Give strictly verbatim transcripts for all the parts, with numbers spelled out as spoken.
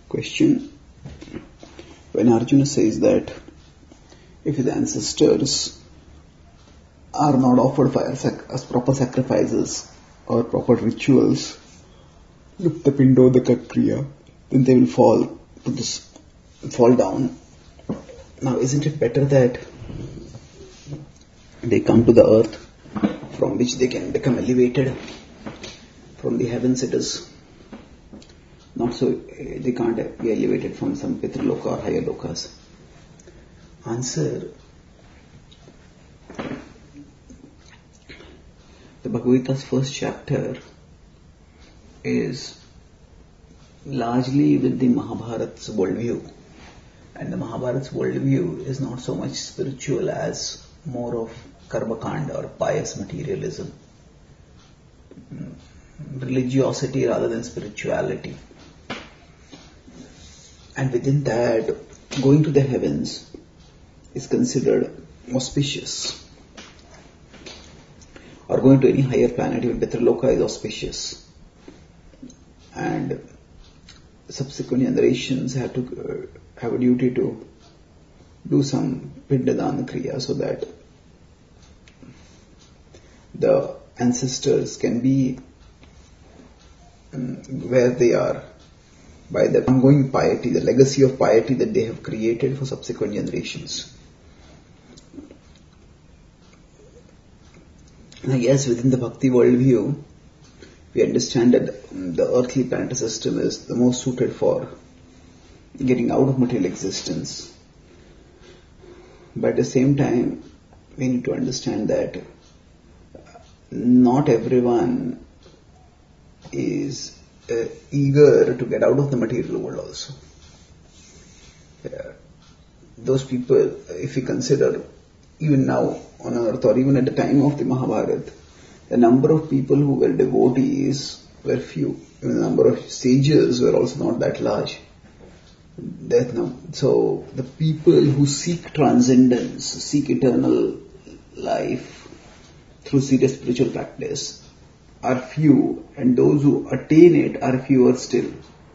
Question. When Arjuna says that if his ancestors are not offered fire sac- as proper sacrifices or proper rituals, the Pindodaka Kriya, then they will fall to this, fall down. Now, isn't it better that they come to the earth from which they can become elevated? From the heavens it is not so, they can't be elevated from some Pitraloka or higher lokas. Answer. The Bhagavad Gita's first chapter is largely with the Mahabharata's worldview. And the Mahabharata's worldview is not so much spiritual as more of karma kanda or pious materialism. Religiosity rather than spirituality. And within that, going to the heavens is considered auspicious. Or going to any higher planet, even Pitraloka is auspicious. And subsequent generations have to uh, have a duty to do some Pindadana Kriya so that the ancestors can be um, where they are by the ongoing piety, the legacy of piety that they have created for subsequent generations. Now, yes, within the Bhakti worldview, we understand that the earthly planet system is the most suited for getting out of material existence. But at the same time, we need to understand that not everyone is uh, eager to get out of the material world also. Uh, those people, if we consider even now on earth or even at the time of the Mahabharata, the number of people who were devotees were few. Even the number of sages were also not that large. That no. So the people who seek transcendence, seek eternal life through serious spiritual practice are few, and those who attain it are fewer still.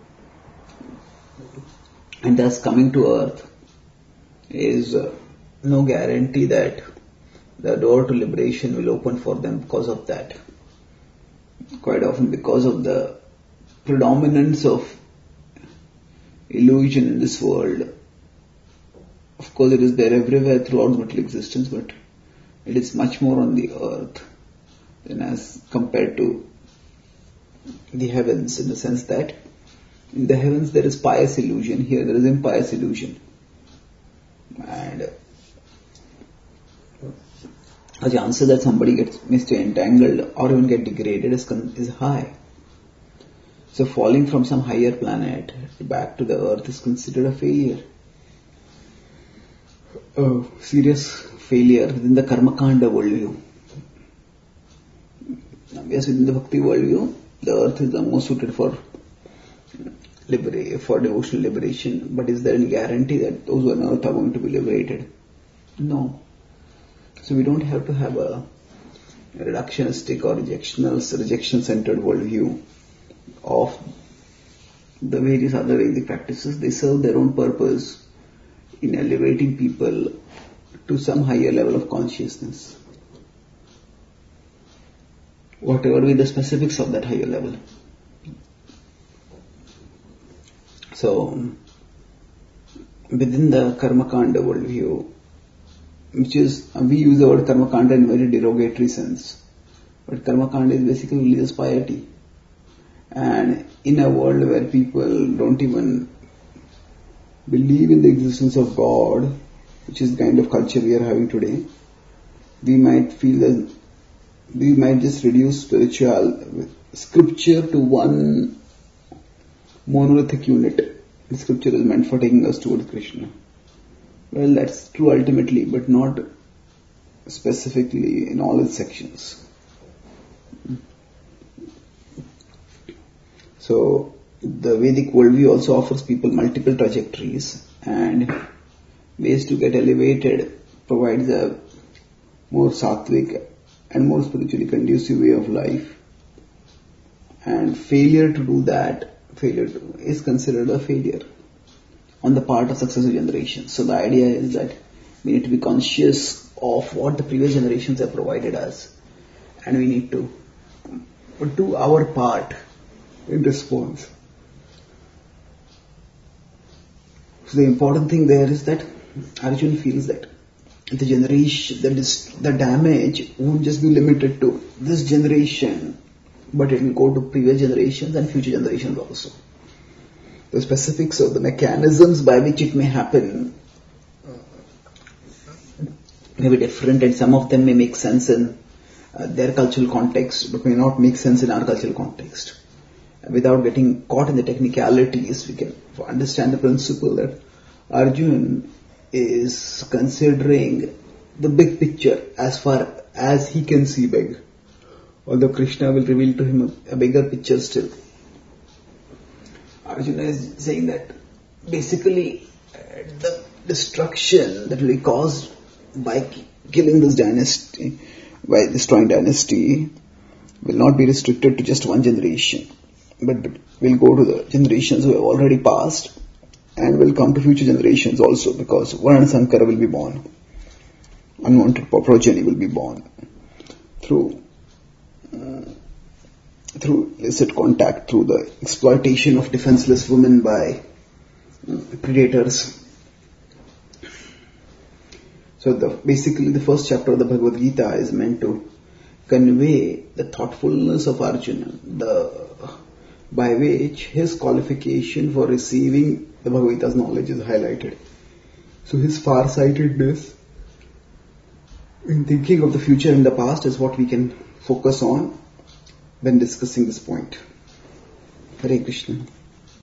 And thus coming to earth is uh, no guarantee that the door to liberation will open for them because of that. Quite often because of the predominance of illusion in this world. Of course it is there everywhere throughout material existence, but it is much more on the earth than as compared to the heavens, in the sense that in the heavens there is pious illusion, here there is impious illusion. And the chances that somebody gets missed entangled or even get degraded is, is high. So falling from some higher planet back to the earth is considered a failure. A serious failure within the Karma Kanda worldview. Yes, within the Bhakti worldview, the earth is the most suited for libera- for devotional liberation. But is there any guarantee that those who are on earth are going to be liberated? No. So we don't have to have a reductionistic or rejectional, rejection-centered worldview of the various other Vedic practices. They serve their own purpose in elevating people to some higher level of consciousness. Whatever be the specifics of that higher level. So, within the Karma Kanda worldview, which is, we use the word Karma Kanda in a very derogatory sense. But Karma Kanda is basically religious piety. And in a world where people don't even believe in the existence of God, which is the kind of culture we are having today, we might feel that we might just reduce spiritual scripture to one monolithic unit. The scripture is meant for taking us towards Krishna. Well, that's true ultimately, but not specifically in all its sections. So, the Vedic worldview also offers people multiple trajectories and ways to get elevated, provides a more sattvic and more spiritually conducive way of life. And failure to do that, failure to, is considered a failure on the part of successive generations. So the idea is that we need to be conscious of what the previous generations have provided us, and we need to do our part in response. So the important thing there is that Arjuna feels that the generation, that is, the damage won't just be limited to this generation, but it will go to previous generations and future generations also. The specifics of the mechanisms by which it may happen may be different, and some of them may make sense in uh, their cultural context, but may not make sense in our cultural context. Without getting caught in the technicalities, we can understand the principle that Arjuna is considering the big picture as far as he can see big, although Krishna will reveal to him a bigger picture still. Arjuna is saying that basically uh, the destruction that will be caused by killing this dynasty, by destroying dynasty, will not be restricted to just one generation, but will go to the generations who have already passed and will come to future generations also, because Varuna Sankara will be born. Unwanted progeny will be born through uh, through illicit contact, through the exploitation of defenseless women by uh, predators. So the, basically the first chapter of the Bhagavad Gita is meant to convey the thoughtfulness of Arjuna, the by which his qualification for receiving the Bhagavad Gita's knowledge is highlighted. So his far-sightedness in thinking of the future and the past is what we can focus on when discussing this point. Hare Krishna.